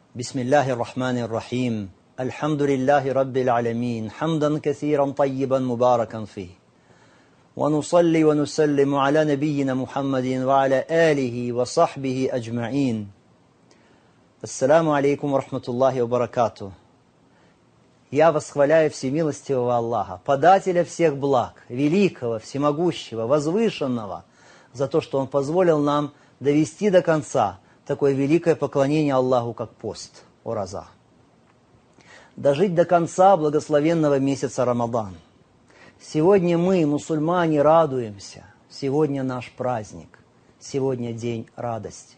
بسم الله الرحمن الرحيم الحمد لله رب العالمين حمدا كثيرا طيبا مباركا فيه ونصلي ونسلم على نبينا محمد وعلى آله وصحبه أجمعين. Ассаламу алейкум ва рахматуллахи ва баракату. Я восхваляю всемилостивого Аллаха, подателя всех благ, великого, всемогущего, возвышенного, за то, что Он позволил нам довести до конца такое великое поклонение Аллаху, как пост, ураза. Дожить до конца благословенного месяца Рамадан. Сегодня мы, мусульмане, радуемся. Сегодня наш праздник. Сегодня день радости.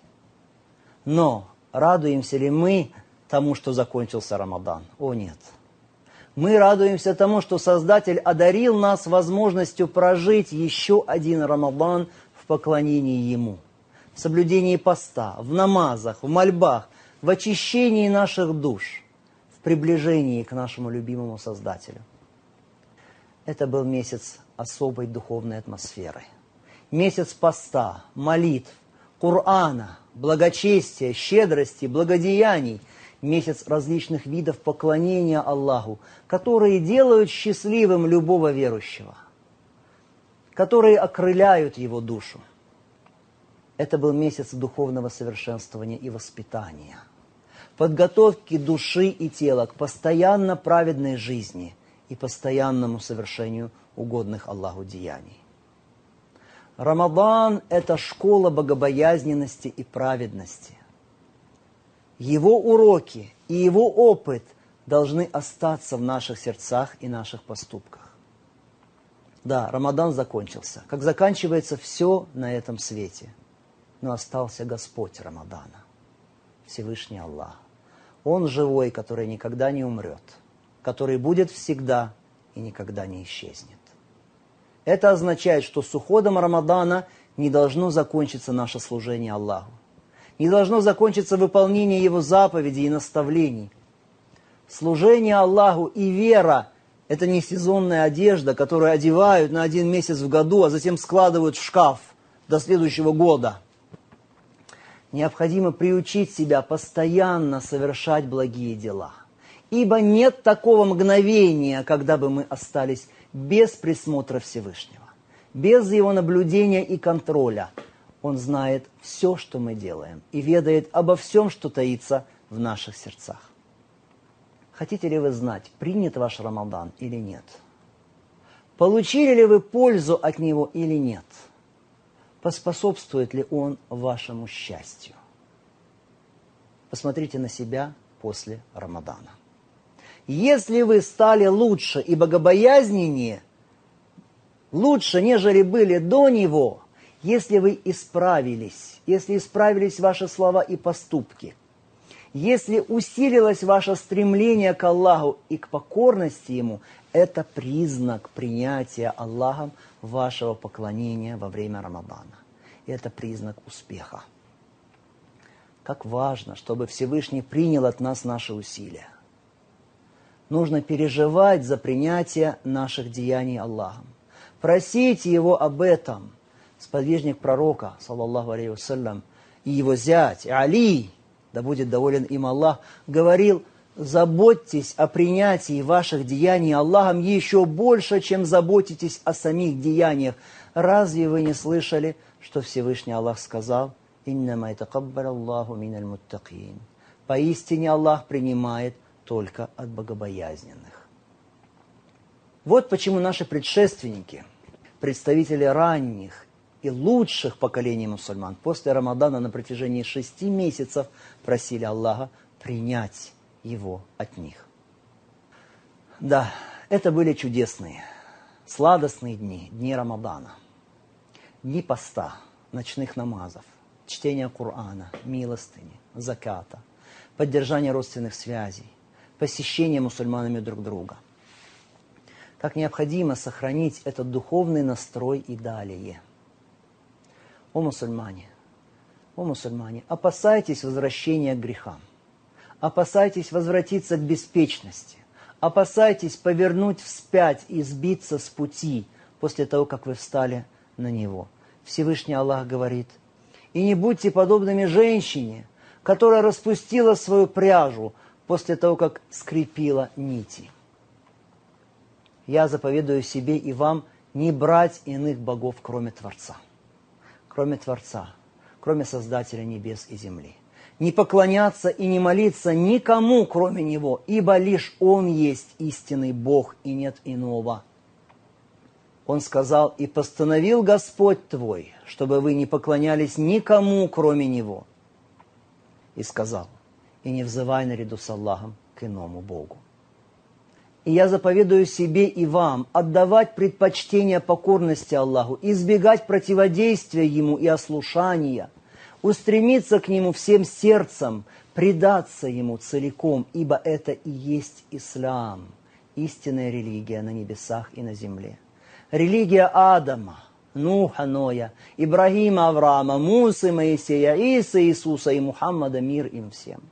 Но радуемся ли мы тому, что закончился Рамадан? О нет. Мы радуемся тому, что Создатель одарил нас возможностью прожить еще один Рамадан в поклонении Ему. В соблюдении поста, в намазах, в мольбах, в очищении наших душ, в приближении к нашему любимому Создателю. Это был месяц особой духовной атмосферы. Месяц поста, молитв, Кур'ана, благочестия, щедрости, благодеяний. Месяц различных видов поклонения Аллаху, которые делают счастливым любого верующего, которые окрыляют его душу. Это был месяц духовного совершенствования и воспитания, подготовки души и тела к постоянно праведной жизни и постоянному совершению угодных Аллаху деяний. Рамадан – это школа богобоязненности и праведности. Его уроки и его опыт должны остаться в наших сердцах и наших поступках. Да, Рамадан закончился, как заканчивается все на этом свете. Но остался Господь Рамадана, Всевышний Аллах. Он живой, который никогда не умрет, который будет всегда и никогда не исчезнет. Это означает, что с уходом Рамадана не должно закончиться наше служение Аллаху. Не должно закончиться выполнение Его заповедей и наставлений. Служение Аллаху и вера – это не сезонная одежда, которую одевают на 1 месяц в году, а затем складывают в шкаф до следующего года. Необходимо приучить себя постоянно совершать благие дела. Ибо нет такого мгновения, когда бы мы остались без присмотра Всевышнего, без Его наблюдения и контроля. Он знает все, что мы делаем, и ведает обо всем, что таится в наших сердцах. Хотите ли вы знать, принят ваш Рамадан или нет? Получили ли вы пользу от него или нет? Поспособствует ли он вашему счастью? Посмотрите на себя после Рамадана. Если вы стали лучше и богобоязненнее, лучше, нежели были до него, если вы исправились, если исправились ваши слова и поступки, если усилилось ваше стремление к Аллаху и к покорности Ему, это признак принятия Аллахом вашего поклонения во время Рамадана. И это признак успеха. Как важно, чтобы Всевышний принял от нас наши усилия. Нужно переживать за принятие наших деяний Аллахом. Просите Его об этом. Сподвижник пророка, саллаллаху алейхи вассалям, и его зять, Али, да будет доволен им Аллах, говорил: заботьтесь о принятии ваших деяний Аллахом еще больше, чем заботитесь о самих деяниях. Разве вы не слышали, что Всевышний Аллах сказал: «Иннама ятакаббаляллаху миналь муттакин». Поистине Аллах принимает только от богобоязненных. Вот почему наши предшественники, представители ранних и лучших поколений мусульман, после Рамадана на протяжении 6 месяцев просили Аллаха принять его от них. Да, это были чудесные, сладостные дни, дни Рамадана. Дни поста, ночных намазов, чтения Кур'ана, милостыни, заката, поддержания родственных связей, посещения мусульманами друг друга. Как необходимо сохранить этот духовный настрой и далее. О мусульмане, опасайтесь возвращения к грехам, опасайтесь возвратиться к беспечности, опасайтесь повернуть вспять и сбиться с пути после того, как вы встали на него. Всевышний Аллах говорит: «И не будьте подобными женщине, которая распустила свою пряжу после того, как скрепила нити. Я заповедую себе и вам не брать иных богов, кроме Творца, кроме Создателя небес и земли. Не поклоняться и не молиться никому, кроме Него, ибо лишь Он есть истинный Бог, и нет иного. Он сказал: «И постановил Господь твой, чтобы вы не поклонялись никому, кроме Него». И сказал: «И не взывай наряду с Аллахом к иному Богу». И я заповедую себе и вам отдавать предпочтение покорности Аллаху, избегать противодействия Ему и ослушания, устремиться к Нему всем сердцем, предаться Ему целиком, ибо это и есть ислам, истинная религия на небесах и на земле. Религия Адама, Нуха, Ноя, Ибрагима, Авраама, Мусы, Моисея, Исы, Иисуса и Мухаммада, мир им всем.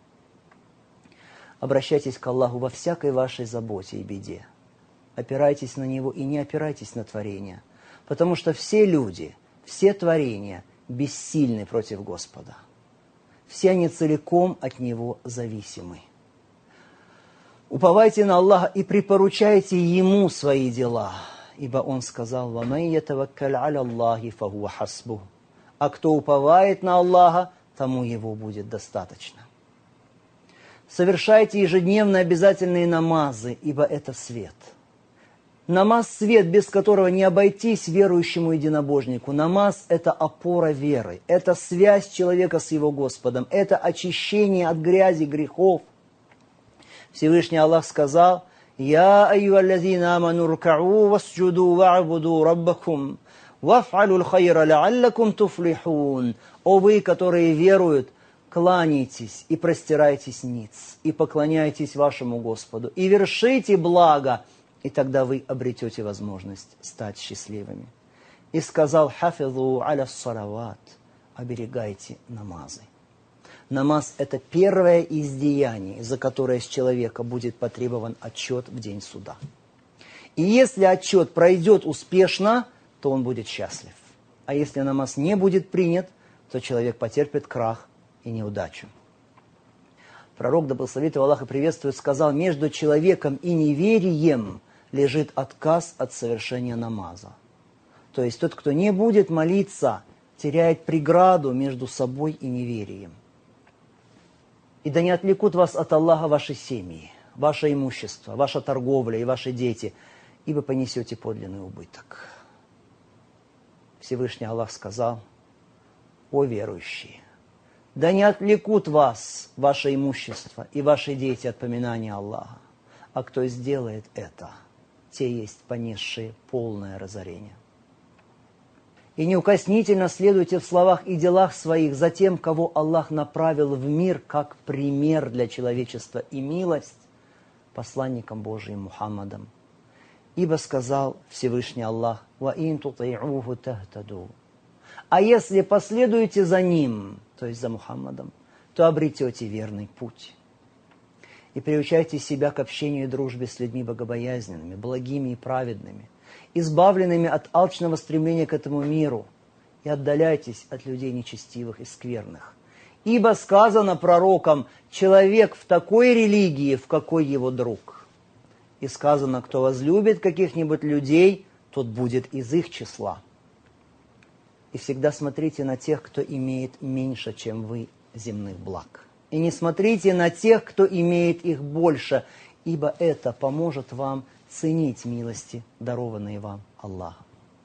Обращайтесь к Аллаху во всякой вашей заботе и беде. Опирайтесь на Него и не опирайтесь на творения, потому что все люди, все творения бессильны против Господа. Все они целиком от Него зависимы. Уповайте на Аллаха и припоручайте Ему свои дела, ибо Он сказал: «Ваман ятаваккаль аля Аллахи фахуа хасбух». А кто уповает на Аллаха, тому его будет достаточно. Совершайте ежедневно обязательные намазы, ибо это свет. Намаз – свет, без которого не обойтись верующему единобожнику. Намаз – это опора веры, это связь человека с его Господом, это очищение от грязи, грехов. Всевышний Аллах сказал: «Я айюаллазина аману рукау васджуду ва'буду раббакум ваф'алу л-хайра ла'аллакум туфлихун». О вы, которые веруют, кланяйтесь и простирайтесь ниц, и поклоняйтесь вашему Господу, и вершите благо, и тогда вы обретете возможность стать счастливыми. И сказал: «Хафизу аля салават», оберегайте намазы. Намаз – это первое из деяний, за которое с человека будет потребован отчет в день суда. И если отчет пройдет успешно, то он будет счастлив. А если намаз не будет принят, то человек потерпит крах и неудачу. Пророк, да благословит его Аллах и приветствует, сказал: между человеком и неверием лежит отказ от совершения намаза. То есть тот, кто не будет молиться, теряет преграду между собой и неверием. И да не отвлекут вас от Аллаха ваши семьи, ваше имущество, ваша торговля и ваши дети, ибо понесете подлинный убыток. Всевышний Аллах сказал: «О верующие, да не отвлекут вас ваше имущество и ваши дети от поминания Аллаха, а кто сделает это, те есть понесшие полное разорение. И неукоснительно следуйте в словах и делах своих за тем, кого Аллах направил в мир как пример для человечества и милость, посланником Божиим Мухаммадом. Ибо сказал Всевышний Аллах: «Ва ин тути'уху тахтаду». А если последуете за ним, то есть за Мухаммадом, то обретете верный путь. И приучайте себя к общению и дружбе с людьми богобоязненными, благими и праведными, избавленными от алчного стремления к этому миру, и отдаляйтесь от людей нечестивых и скверных. Ибо сказано пророком: человек в такой религии, в какой его друг. И сказано: кто возлюбит каких-нибудь людей, тот будет из их числа. И всегда смотрите на тех, кто имеет меньше, чем вы, земных благ. И не смотрите на тех, кто имеет их больше, ибо это поможет вам ценить милости, дарованные вам Аллахом.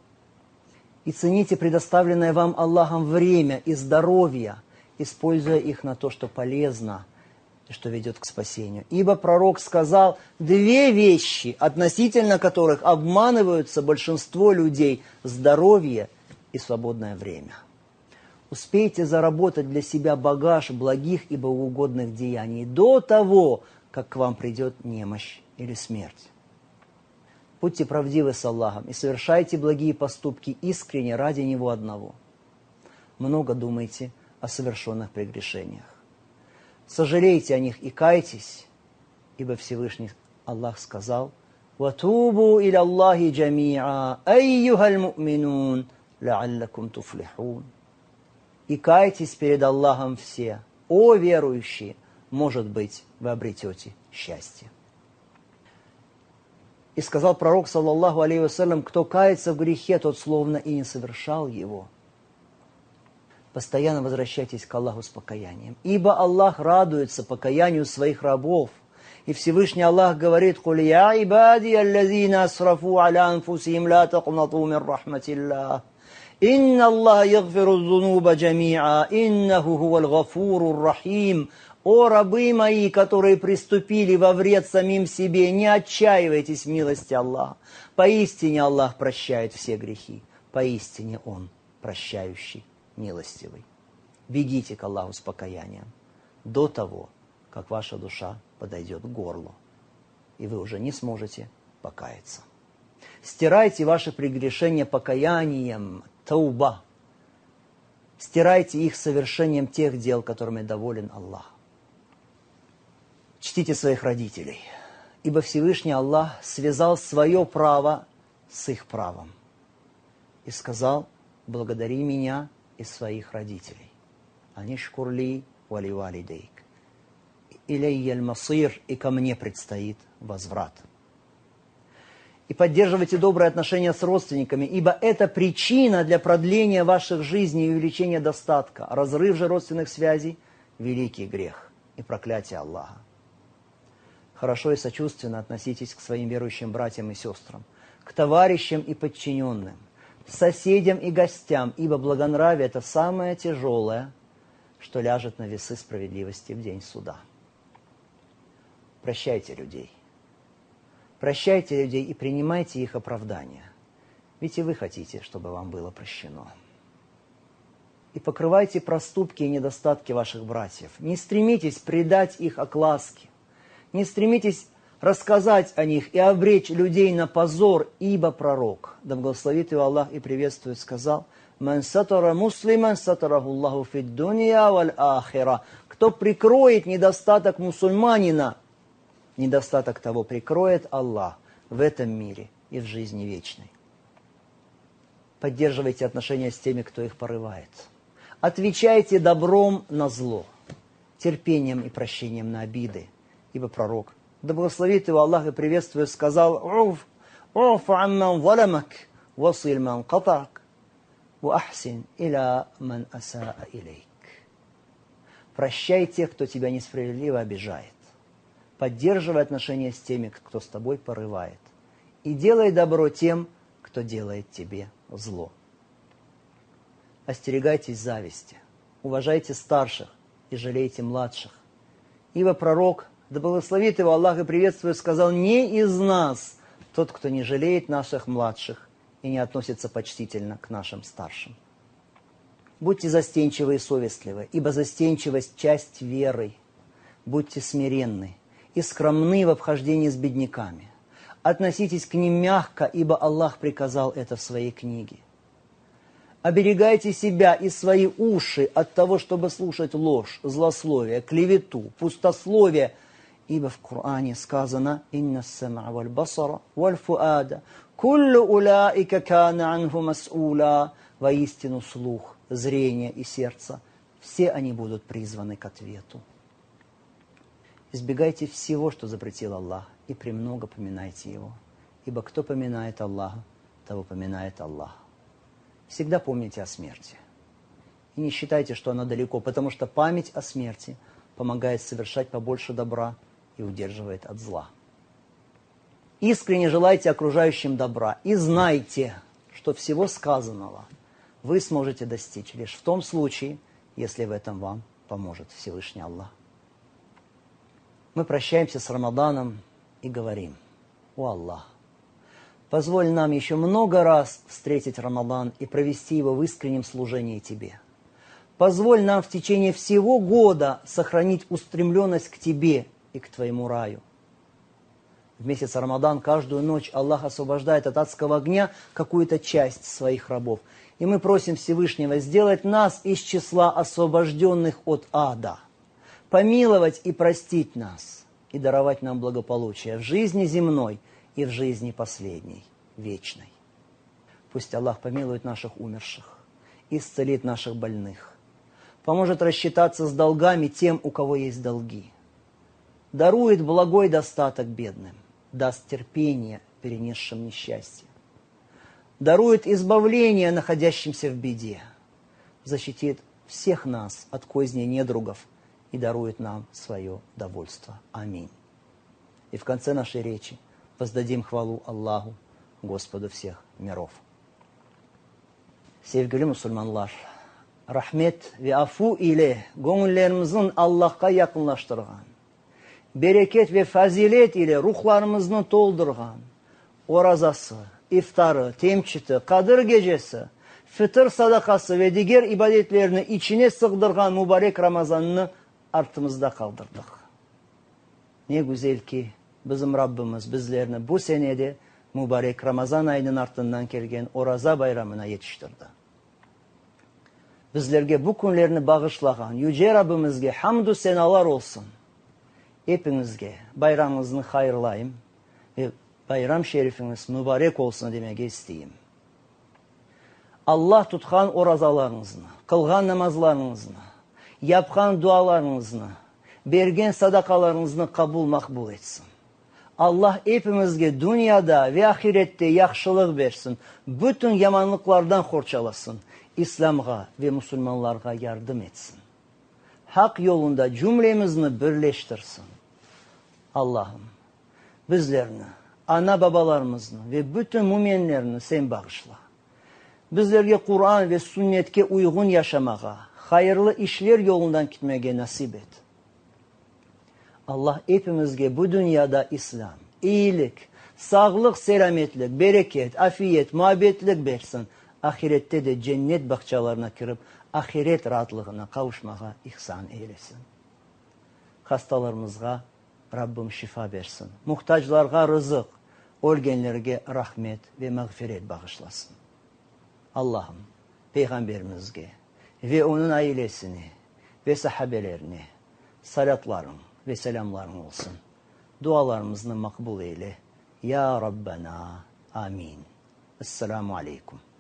И цените предоставленное вам Аллахом время и здоровье, используя их на то, что полезно и что ведет к спасению. Ибо пророк сказал: две вещи, относительно которых обманываются большинство людей: здоровье и свободное время. Успейте заработать для себя багаж благих и богоугодных деяний до того, как к вам придет немощь или смерть. Будьте правдивы с Аллахом и совершайте благие поступки искренне ради Него одного. Много думайте о совершенных прегрешениях. Сожалейте о них и кайтесь, ибо Всевышний Аллах сказал: «Ватубу иля Аллахи джами'a, айюхаль му'минун, ла'аллакум туфлихун». И кайтесь перед Аллахом все, о верующие, может быть, вы обретете счастье. И сказал пророк, саллаллаху алейхи вассалям, кто кается в грехе, тот словно и не совершал его. Постоянно возвращайтесь к Аллаху с покаянием. Ибо Аллах радуется покаянию своих рабов. И Всевышний Аллах говорит: «Куль я ибади аллазина асрафу аля анфусихим ла тaqнату мин рахматиллах. Инна Аллах ягфиру зунуба джамиа, иннаху хуваль гафурур рахим». О рабы мои, которые приступили во вред самим себе, не отчаивайтесь в милости Аллаха. Поистине Аллах прощает все грехи. Поистине Он прощающий, милостивый. Бегите к Аллаху с покаянием до того, как ваша душа подойдет к горлу, и вы уже не сможете покаяться. Стирайте ваши прегрешения покаянием, тауба. Стирайте их совершением тех дел, которыми доволен Аллах. Чтите своих родителей, ибо Всевышний Аллах связал свое право с их правом и сказал: благодари меня и своих родителей. Анишкурли вали валидейк. Илейяль масир, и ко мне предстоит возврат. И поддерживайте добрые отношения с родственниками, ибо это причина для продления ваших жизней и увеличения достатка. Разрыв же родственных связей – великий грех и проклятие Аллаха. Хорошо и сочувственно относитесь к своим верующим братьям и сестрам, к товарищам и подчиненным, соседям и гостям, ибо благонравие – это самое тяжелое, что ляжет на весы справедливости в день суда. Прощайте людей. Прощайте людей и принимайте их оправдания, ведь и вы хотите, чтобы вам было прощено. И покрывайте проступки и недостатки ваших братьев. Не стремитесь предать их огласке. Не стремитесь рассказать о них и обречь людей на позор, ибо пророк, да благословит его Аллах и приветствует, сказал: «Ман сатара муслиман сатараху Аллаху фид дунья валь ахира». Кто прикроет недостаток мусульманина, недостаток того прикроет Аллах в этом мире и в жизни вечной. Поддерживайте отношения с теми, кто их порывает. Отвечайте добром на зло, терпением и прощением на обиды. Ибо пророк, да благословит его Аллах и приветствует, сказал: «Уф амман заламак, василь ман катак, ва ахсин иля ман асаа илейк». Прощай тех, кто тебя несправедливо обижает. Поддерживай отношения с теми, кто с тобой порывает. И делай добро тем, кто делает тебе зло. Остерегайтесь зависти, уважайте старших и жалейте младших. Ибо пророк, да благословит его Аллах и приветствует, сказал: «Не из нас тот, кто не жалеет наших младших и не относится почтительно к нашим старшим». Будьте застенчивы и совестливы, ибо застенчивость – часть веры. Будьте смиренны и скромны в обхождении с бедняками. Относитесь к ним мягко, ибо Аллах приказал это в своей книге. Оберегайте себя и свои уши от того, чтобы слушать ложь, злословие, клевету, пустословие, ибо в Коране сказано: «Инна ас-сам'a валь басара валь фуада, куллу улаика кана анху мас'ула». Воистину слух, зрение и сердце, все они будут призваны к ответу. Избегайте всего, что запретил Аллах, и премного поминайте Его, ибо кто поминает Аллаха, того поминает Аллах. Всегда помните о смерти. И не считайте, что она далеко, потому что память о смерти помогает совершать побольше добра и удерживает от зла. Искренне желайте окружающим добра и знайте, что всего сказанного вы сможете достичь лишь в том случае, если в этом вам поможет Всевышний Аллах. Мы прощаемся с Рамаданом и говорим: «О Аллах, позволь нам еще много раз встретить Рамадан и провести его в искреннем служении Тебе. Позволь нам в течение всего года сохранить устремленность к Тебе и к Твоему раю». В месяц Рамадан каждую ночь Аллах освобождает от адского огня какую-то часть своих рабов. И мы просим Всевышнего сделать нас из числа освобожденных от ада, помиловать и простить нас, и даровать нам благополучие в жизни земной и в жизни последней, вечной. Пусть Аллах помилует наших умерших, исцелит наших больных, поможет рассчитаться с долгами тем, у кого есть долги, дарует благой достаток бедным, даст терпение перенесшим несчастье, дарует избавление находящимся в беде, защитит всех нас от козни недругов и дарует нам свое довольство. Аминь. И в конце нашей речи воздадим хвалу Аллаху, Господу всех миров. Sevgili Müslümanlar, rahmet ve afu ile gönüllerimizin Allah'a yakınlaştırgan, bereket ve fazilet ile ruhlarımızı doldurgan, orazası, iftarı, temçiti, Kadir gecesi, fıtır sadakası ve diğer ibadetlerini içine sığdırgan mübarek Ramazan'ını artımızda kaldırdık. Ne güzel ki bizim Rabbimiz bizlerini bu senede mübarek Ramazan ayının ardından gelgen Oraza bayramına yetiştirdi. Bizlerge bu günlerini bağışlagan Yüce Rabbimizge hamdü senalar olsun. Hepinizge bayramınızı hayırlayım ve bayram şerifiniz mübarek olsun demek isteyeyim. Allah tutkan orazalarınızını, kılgan namazlarınızını, yapkan dualarınızını, bergen sadakalarınızını kabul makbul etsin. Allah hepimizge dünyada ve ahirette yaxşılıq versin. Bütün yamanlıklardan xorçalasın. İslam'a ve Müslümanlara yardım etsin. Hak yolunda cümlemizni birleştirsin. Allah'ım bizlerini, ana babalarımızını ve bütün müminlerini sen bağışla. Bizlerge Kur'an ve sünnetke uygun yaşamağa, hayırlı işler yolundan gitmeye nasip et. Allah hepimizge bu dünyada İslam, iyilik, sağlık, selametlik, bereket, afiyet, muhabbetlik versin. Ahirette de cennet bahçalarına kirip ahiret rahatlığına kavuşmağa ihsan eylesin. Hastalarımızga Rabbim şifa versin. Muhtaçlarga rızık, ölgenlerge rahmet ve mağfiret bağışlasın. Allah'ım Peygamberimizge ve onun ailesini ve sahabelerini salatların ve selamların olsun. Dualarımızı makbul eyle. Ya Rabbena. Amin. Esselamu Aleyküm.